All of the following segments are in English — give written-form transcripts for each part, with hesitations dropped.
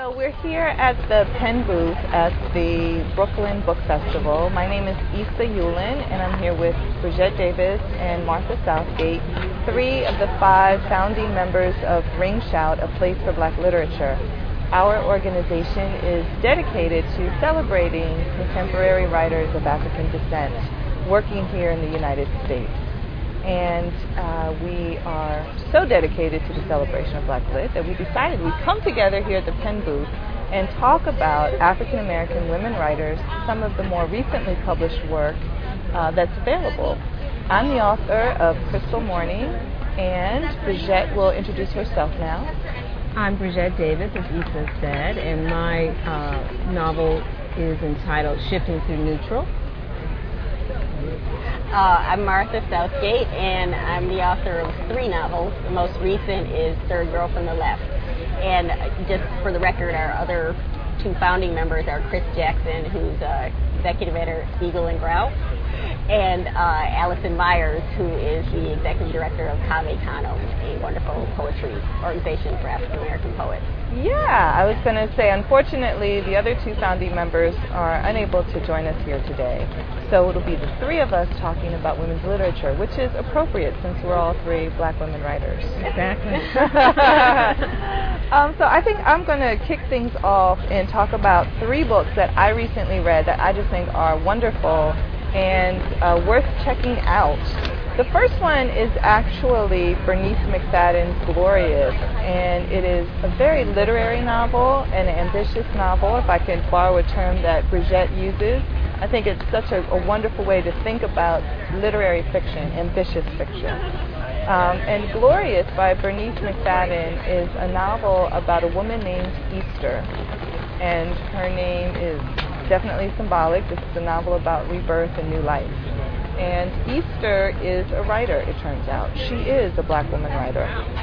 So we're here at the Pen booth at the Brooklyn Book Festival. My name is Issa Yulin, and I'm here with Bridgette Davis and Martha Southgate, 3 of the 5 founding members of Ring Shout, a place for Black literature. Our organization is dedicated to celebrating contemporary writers of African descent working here in the United States. And we are so dedicated to the celebration of Black Lit that we decided we'd come together here at the Pen booth and talk about African American women writers, some of the more recently published work that's available. I'm the author of Crystal Morning, and Bridgette will introduce herself now. I'm Bridgette Davis, as Issa said, and my novel is entitled Shifting to Neutral. I'm Martha Southgate, and I'm the author of 3 novels. The most recent is Third Girl from the Left. And just for the record, our other 2 founding members are Chris Jackson, who's executive editor at Spiegel and Grout, and Allison Myers, who is the executive director of Cave Kano, a wonderful poetry organization for African American poets. Yeah, I was going to say, unfortunately, the other 2 founding members are unable to join us here today. So it'll be the 3 of us talking about women's literature, which is appropriate since we're all 3 Black women writers. Exactly. So I think I'm going to kick things off and talk about 3 books that I recently read that I just think are wonderful and worth checking out. The first one is actually Bernice McFadden's Glorious, and it is a very literary novel, an ambitious novel, if I can borrow a term that Bridgette uses. I think it's such a wonderful way to think about literary fiction, ambitious fiction. And Glorious by Bernice McFadden is a novel about a woman named Easter, and her name is definitely symbolic. This is a novel about rebirth and new life. And Easter is a writer, it turns out. She is a Black woman writer.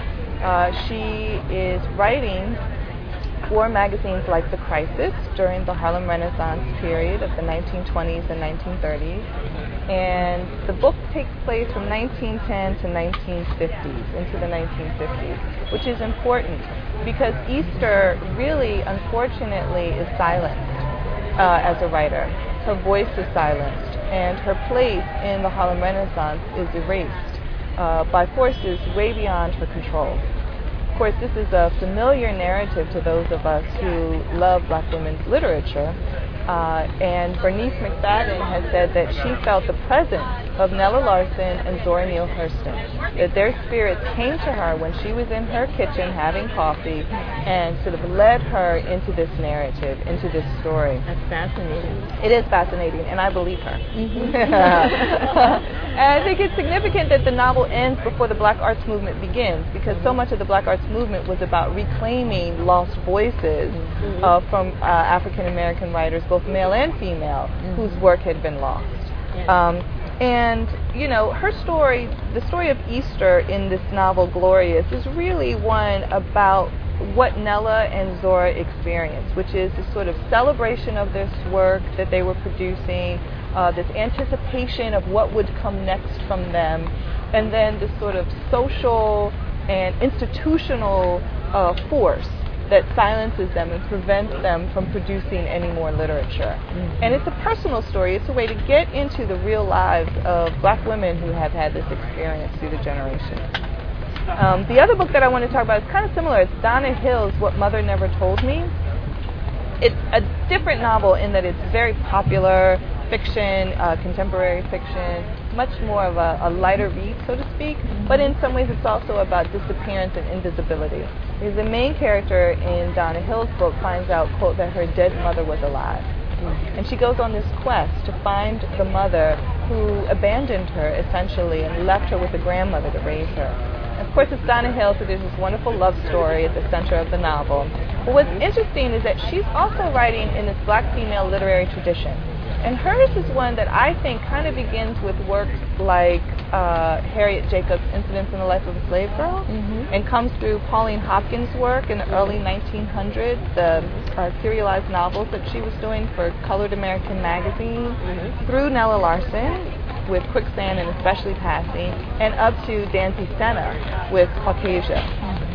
She is writing for magazines like The Crisis during the Harlem Renaissance period of the 1920s and 1930s. And the book takes place from 1910 to 1950s, into the 1950s, which is important because Easter really, unfortunately, is silenced as a writer. Her voice is silenced, and her place in the Harlem Renaissance is erased by forces way beyond her control. Of course, this is a familiar narrative to those of us who love Black women's literature, and Bernice McFadden has said that she felt the presence of Nella Larsen and Zora Neale Hurston, that their spirits came to her when she was in her kitchen having coffee and sort of led her into this narrative, into this story. That's fascinating. It is fascinating, and I believe her. And I think it's significant that the novel ends before the Black Arts Movement begins, because so much of the Black Arts Movement was about reclaiming lost voices from African American writers, both male and female, whose work had been lost. And, you know, her story, the story of Easter in this novel, Glorious, is really one about what Nella and Zora experienced, which is this sort of celebration of this work that they were producing, this anticipation of what would come next from them, and then this sort of social and institutional force that silences them and prevents them from producing any more literature. And it's a personal story. It's a way to get into the real lives of Black women who have had this experience through the generations. The other book that I want to talk about is kind of similar. It's Donna Hill's What Mother Never Told Me. It's a different novel in that it's very popular fiction, contemporary fiction, much more of a lighter read, so to speak, but in some ways it's also about disappearance and invisibility. Because the main character in Donna Hill's book finds out, quote, that her dead mother was alive. And she goes on this quest to find the mother who abandoned her, essentially, and left her with a grandmother to raise her. Of course, it's Donna Hill, so there's this wonderful love story at the center of the novel. But what's interesting is that she's also writing in this Black female literary tradition. And hers is one that I think kind of begins with works like Harriet Jacobs' Incidents in the Life of a Slave Girl, and comes through Pauline Hopkins' work in the early 1900s, the serialized novels that she was doing for Colored American magazine, through Nella Larsen with Quicksand and Especially Passing, and up to Danzy Senna with Caucasia.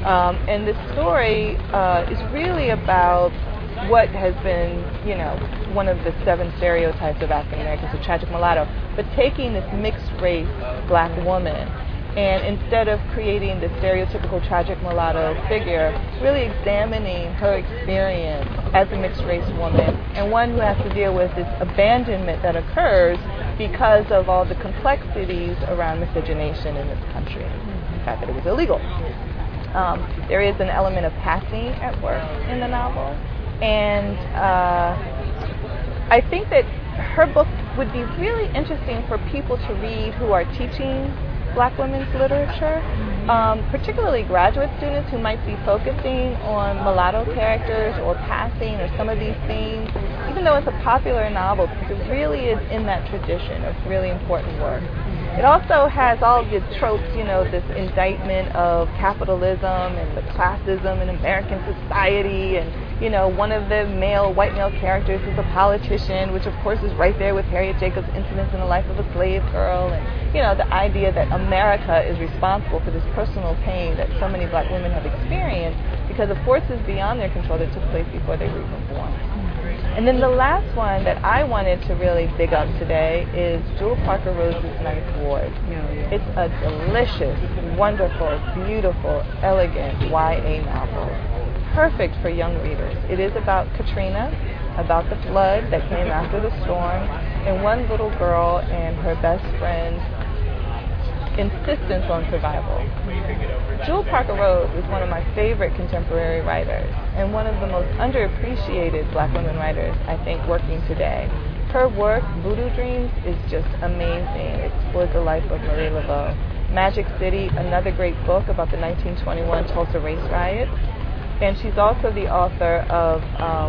And this story is really about what has been, one of the 7 stereotypes of African Americans, a tragic mulatto, but taking this mixed race black woman and instead of creating the stereotypical tragic mulatto figure, really examining her experience as a mixed race woman and one who has to deal with this abandonment that occurs because of all the complexities around miscegenation in this country, the fact that it was illegal. There is an element of passing at work in the novel, and I think that her book would be really interesting for people to read who are teaching Black women's literature, particularly graduate students who might be focusing on mulatto characters or passing or some of these themes, even though it's a popular novel, because it really is in that tradition of really important work. It also has all the tropes, this indictment of capitalism and the classism in American society, and one of the white male characters is a politician, which of course is right there with Harriet Jacobs' incidents in the life of a slave girl, and the idea that America is responsible for this personal pain that so many black women have experienced because of forces beyond their control that took place before they were even born. And then the last one that I wanted to really dig up today is Jewel Parker Rose's Ninth Ward. It's a delicious, wonderful, beautiful, elegant YA novel. Perfect for young readers. It is about Katrina, about the flood that came after the storm, and one little girl and her best friend's insistence on survival. Jewel Parker Rose is one of my favorite contemporary writers and one of the most underappreciated black women writers, I think, working today. Her work, Voodoo Dreams, is just amazing. It explores the life of Marie Laveau. Magic City, another great book about the 1921 Tulsa race riot. And she's also the author of,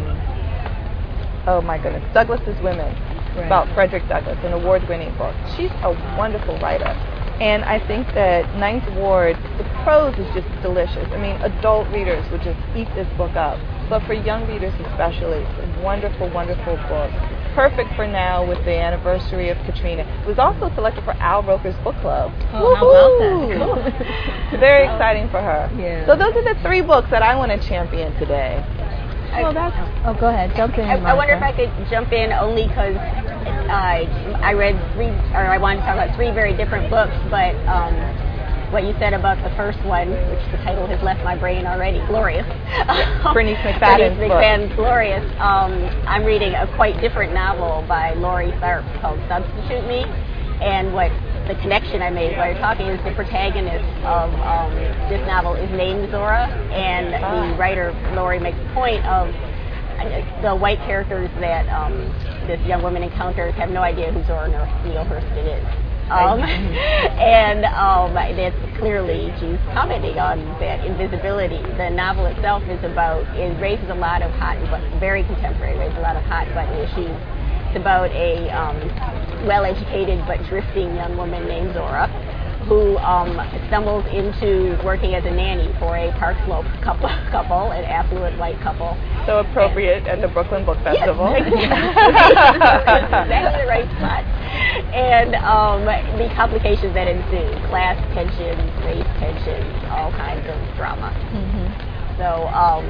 Douglas's Women, about Frederick Douglass, an award-winning book. She's a wonderful writer. And I think that Ninth Ward, the prose is just delicious. I mean, adult readers would just eat this book up. But for young readers especially, it's a wonderful, wonderful book. Perfect for now with the anniversary of Katrina. It was also selected for Al Roker's book club. Oh, how about that? Cool. Very exciting for her. Yeah. So those are the 3 books that I want to champion today. Go ahead, jump in. I wonder if I could jump in only because I read 3, or I wanted to talk about 3 very different books, but what you said about the first one, which the title has left my brain already, Glorious. Bernice McFadden's book. Glorious. I'm reading a quite different novel by Laurie Tharp called Substitute Me, and what the connection I made while you're talking is the protagonist of this novel is named Zora, and the writer Laurie makes a point of the white characters that this young woman encounters have no idea who Zora Neale Hurston is. And that's clearly, she's commenting on that invisibility. The novel itself it raises a lot of very contemporary, raises a lot of hot button issues. It's about a well-educated but drifting young woman named Zora who stumbles into working as a nanny for a Park Slope couple, an affluent white couple. So appropriate at the Brooklyn Book Festival. Yes, exactly the right spot. And the complications that ensue, class tensions, race tensions, all kinds of drama. Mm-hmm. So,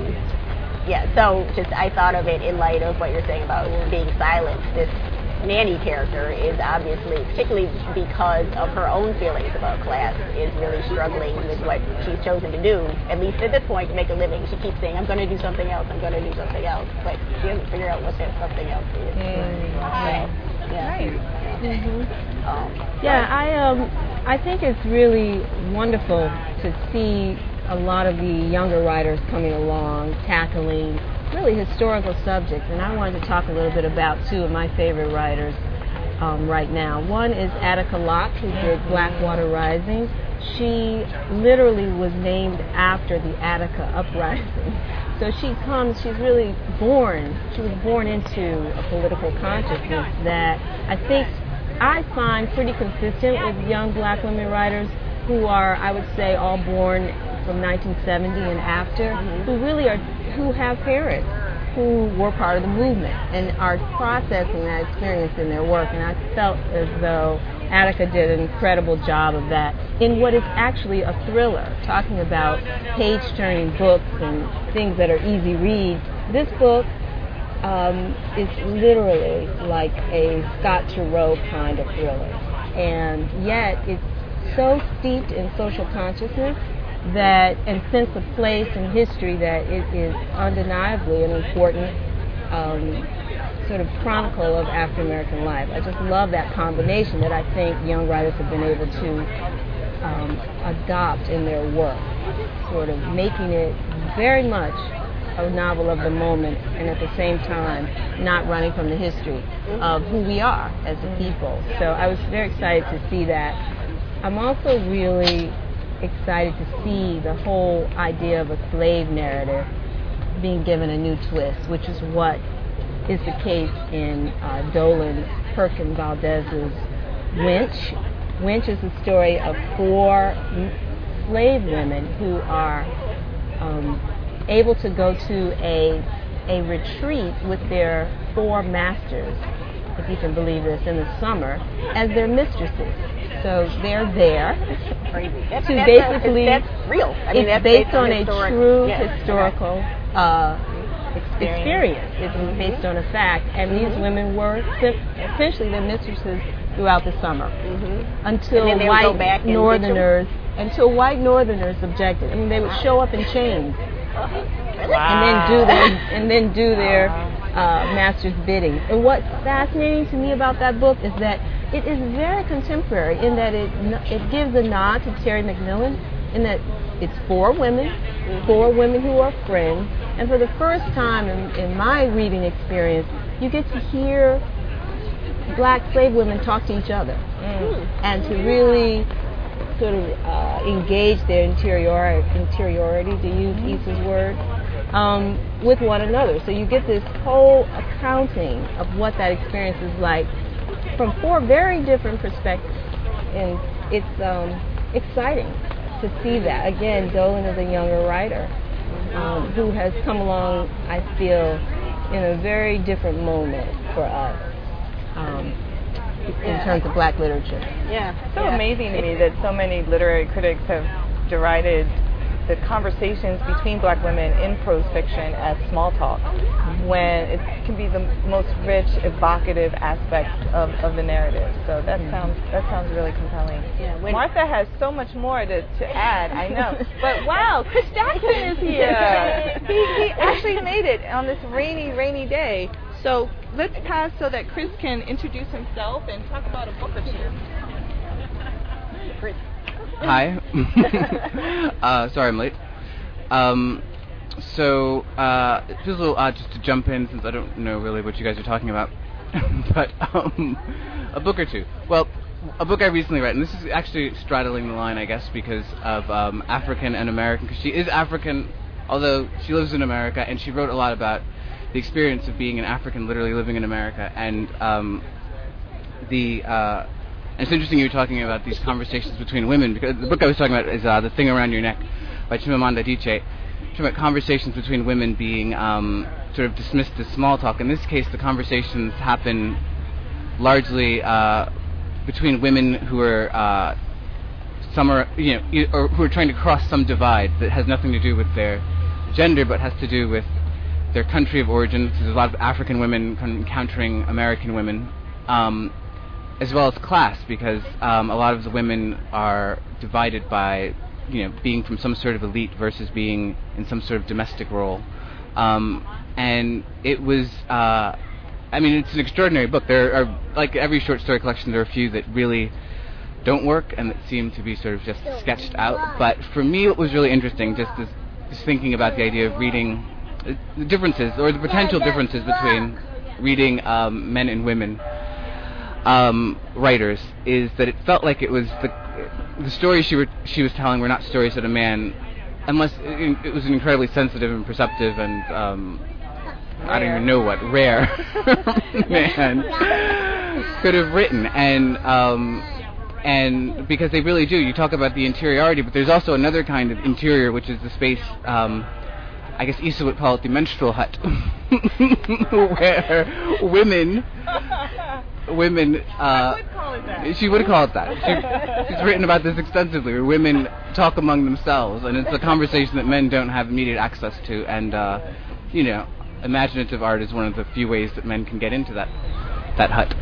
I thought of it in light of what you're saying about being silenced. This nanny character is obviously, particularly because of her own feelings about class, is really struggling with what she's chosen to do, at least at this point, to make a living. She keeps saying, I'm going to do something else, but she doesn't figure out what that something else is. I think it's really wonderful to see a lot of the younger writers coming along, tackling really historical subjects, and I wanted to talk a little bit about 2 of my favorite writers right now. One is Attica Locke, who did Blackwater Rising. She literally was named after the Attica Uprising. So she's really she was born into a political consciousness that I find pretty consistent with young black women writers who are, I would say, all born from 1970 and after, who have parents who were part of the movement and are processing that experience in their work. And I felt as though Attica did an incredible job of that in what is actually a thriller, talking about page-turning books and things that are easy reads. This book is literally like a Scott Turow kind of thriller, and yet it's so steeped in social consciousness that and sense of place and history that it is undeniably an important sort of chronicle of African American life. I just love that combination that I think young writers have been able to adopt in their work, sort of making it very much a novel of the moment and at the same time not running from the history of who we are as a people. So I was very excited to see that. I'm also really excited to see the whole idea of a slave narrative being given a new twist, which is what is the case in Dolan Perkin Valdez's Wench. Wench is the story of 4 slave women who are able to go to a retreat with their 4 masters, if you can believe this, in the summer, as their mistresses. So they're there Crazy. to basically... That's real. I mean, it's that's based on a true yeah, historical experience. It's based on a fact. And these women were essentially their mistresses throughout the summer until white Northerners objected. I mean, they would show up in chains and then do their master's bidding. And what's fascinating to me about that book is that it is very contemporary in that it gives a nod to Terry McMillan in that it's 4 women who are friends, and for the first time in my reading experience, you get to hear black slave women talk to each other and to really sort of engage their interiority, to use Issa's word, with one another. So you get this whole accounting of what that experience is like from 4 very different perspectives, and it's exciting to see that. Again, Dolan is a younger writer who has come along, I feel, in a very different moment for us in terms of black literature. Yeah. So amazing to me that so many literary critics have derided the conversations between black women in prose fiction as small talk, when it can be the most rich, evocative aspect of the narrative. So that sounds really compelling. Yeah, Martha has so much more to add, I know. But wow, Chris Jackson is here. He actually made it on this rainy day. So let's pass so that Chris can introduce himself and talk about a book or 2. Chris. Hi. Sorry I'm late. So it feels a little odd just to jump in since I don't know really what you guys are talking about. But a book or 2. Well, a book I recently read, and this is actually straddling the line, I guess, because of African and American, because she is African, although she lives in America, and she wrote a lot about the experience of being an African literally living in America, and it's interesting you were talking about these conversations between women, because the book I was talking about is The Thing Around Your Neck by Chimamanda Adichie. Talking about conversations between women being sort of dismissed as small talk. In this case, the conversations happen largely between women who are or who are trying to cross some divide that has nothing to do with their gender, but has to do with their country of origin. So there's a lot of African women encountering American women. As well as class, because a lot of the women are divided by, being from some sort of elite versus being in some sort of domestic role. And it was, it's an extraordinary book. There are, like every short story collection, there are a few that really don't work and that seem to be sort of just sketched out. But for me, it was really interesting just thinking about the idea of reading the differences, or the potential differences between reading men and women writers, is that it felt like it was the stories she was telling were not stories that a man, unless it was an incredibly sensitive and perceptive and I don't even know what rare man could have written, and because they really do. You talk about the interiority, but there's also another kind of interior, which is the space. I guess Issa would call it the menstrual hut, where women women. I would call it that. She would call it that. She's written about this extensively, where women talk among themselves, and it's a conversation that men don't have immediate access to. And imaginative art is one of the few ways that men can get into that hut.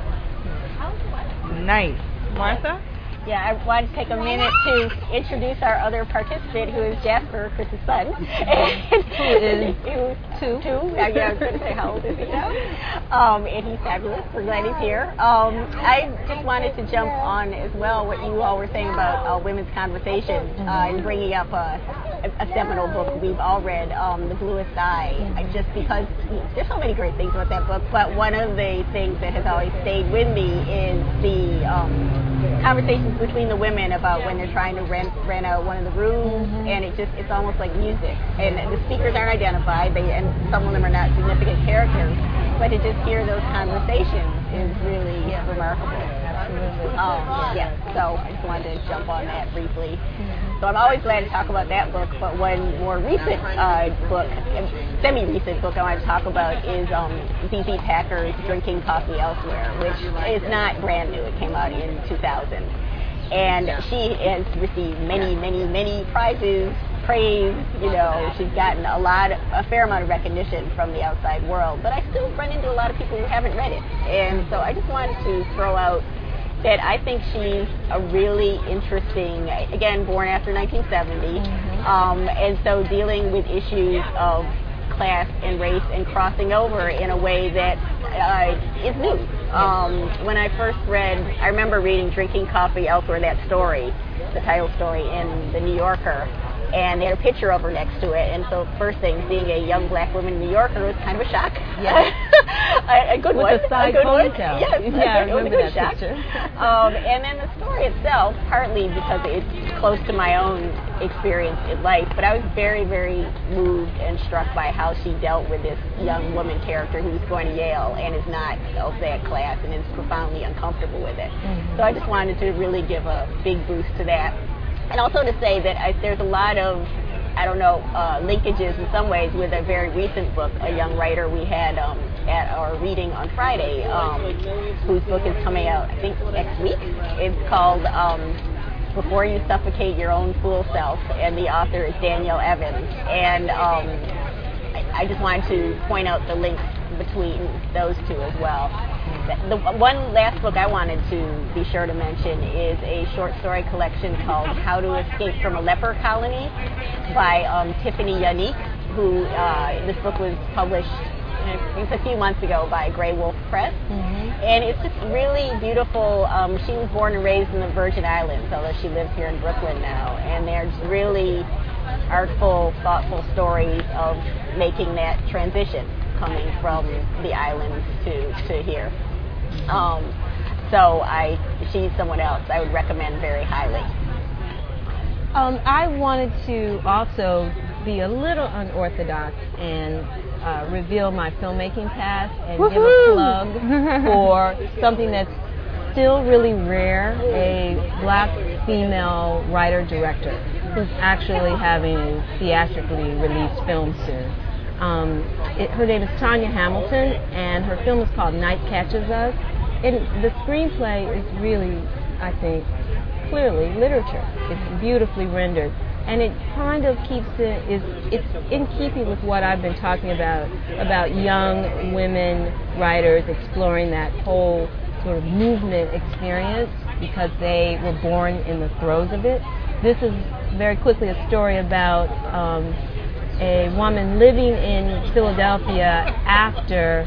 Nice. Martha? Yeah, I wanted to take a minute to introduce our other participant, who is Jasper, Chris's son. Who is two. Yeah, I was going to say, how old is he now? And he's fabulous. We're glad he's here. I just wanted to jump on as well what you all were saying about women's conversation and bringing up a seminal book we've all read, The Bluest Eye, just because there's so many great things about that book, but one of the things that has always stayed with me is the conversations between the women about when they're trying to rent out one of the rooms, and it's almost like music. And the speakers aren't identified, and some of them are not significant characters, but to just hear those conversations is really remarkable. So I just wanted to jump on that briefly. So I'm always glad to talk about that book, but one more recent book, semi-recent book I want to talk about is Z.Z. Packer's Drinking Coffee Elsewhere, which is not brand new. It came out in 2000. And she has received many prizes, praise. She's gotten a fair amount of recognition from the outside world. But I still run into a lot of people who haven't read it. And so I just wanted to throw out that I think she's a really interesting, again, born after 1970, and so dealing with issues of class and race and crossing over in a way that is new. When I first I remember reading Drinking Coffee Elsewhere, that story, the title story in the New Yorker, and they had a picture of her next to it, and so first thing, seeing a young black woman in New Yorker was kind of a shock. Yes. a good one. With a side ponytail. Yes, I remember that shock. picture. And then the story itself, partly because it's close to my own experience in life, but I was very, very moved and struck by how she dealt with this young woman character who's going to Yale and is not of that class and is profoundly uncomfortable with it. So I just wanted to really give a big boost to that. And also to say that there's a lot of, linkages in some ways with a very recent book, a young writer we had at our reading on Friday, whose book is coming out, I think, next week. It's called Before You Suffocate Your Own Fool Self, and the author is Danielle Evans. And I just wanted to point out the links between those two as well. The one last book I wanted to be sure to mention is a short story collection called How to Escape from a Leper Colony by Tiffany Yanique, who this book was published a few months ago by Grey Wolf Press. And it's just really beautiful. She was born and raised in the Virgin Islands, although she lives here in Brooklyn now. And they're just really artful, thoughtful stories of making that transition, coming from the islands to here. She's someone else I would recommend very highly. I wanted to also be a little unorthodox and reveal my filmmaking past and give a plug for something that's still really rare, a black female writer-director who's actually having a theatrically released film soon. Her name is Tanya Hamilton, and her film is called Night Catches Us. And the screenplay is really, I think, clearly literature. It's beautifully rendered, and it kind of it's in keeping with what I've been talking about young women writers exploring that whole sort of movement experience because they were born in the throes of it. This is very quickly a story about a woman living in Philadelphia after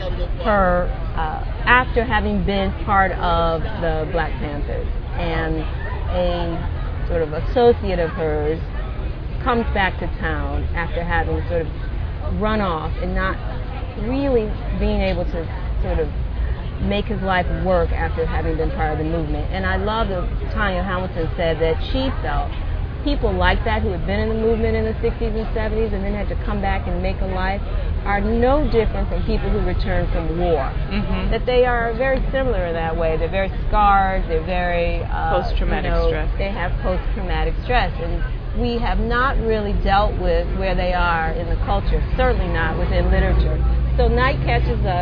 having been part of the Black Panthers, and a sort of associate of hers comes back to town after having sort of run off and not really being able to sort of make his life work after having been part of the movement. And I love that Tanya Hamilton said that she felt people like that who had been in the movement in the 60s and 70s and then had to come back and make a life are no different from people who return from war. That they are very similar in that way. They're very scarred. They're very post-traumatic stress. They have post-traumatic stress, and we have not really dealt with where they are in the culture. Certainly not within literature. So Night Catches Us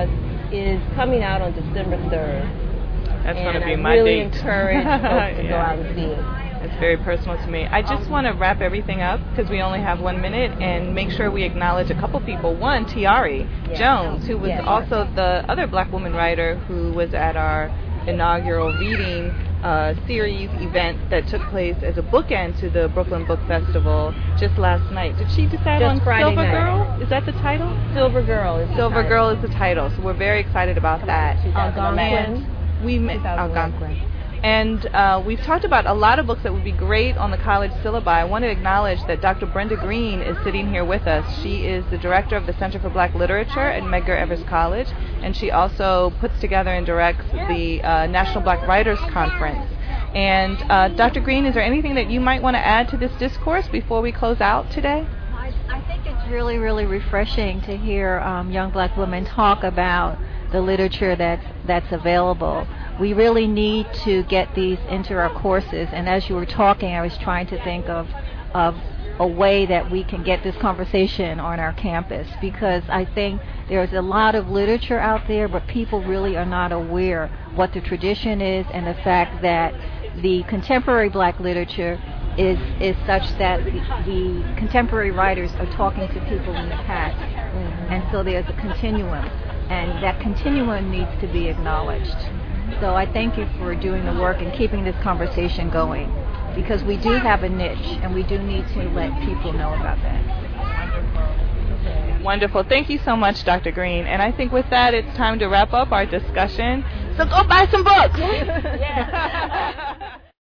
is coming out on December 3rd. That's going to be I my really date. encourage folks to go out and see it. It's very personal to me. I just want to wrap everything up because we only have 1 minute and make sure we acknowledge a couple people. One, Tiari Jones, who was also the other black woman writer who was at our inaugural reading series event that took place as a bookend to the Brooklyn Book Festival just last night. Did she decide on Friday Silver night. Girl? Is that the title? Silver Girl is the Silver title. Girl is the title. So we're very excited about that. Algonquin. We met Algonquin. And we've talked about a lot of books that would be great on the college syllabi. I want to acknowledge that Dr. Brenda Green is sitting here with us. She is the director of the Center for Black Literature at Medgar Evers College, and she also puts together and directs the National Black Writers Conference. And Dr. Green, is there anything that you might want to add to this discourse before we close out today? I think it's really, really refreshing to hear young black women talk about the literature that's available. We really need to get these into our courses, and as you were talking, I was trying to think of a way that we can get this conversation on our campus, because I think there's a lot of literature out there, but people really are not aware what the tradition is and the fact that the contemporary black literature is such that the contemporary writers are talking to people in the past, and so there's a continuum, and that continuum needs to be acknowledged. So I thank you for doing the work and keeping this conversation going, because we do have a niche and we do need to let people know about that. Wonderful. Thank you so much, Dr. Green. And I think with that, it's time to wrap up our discussion. So go buy some books.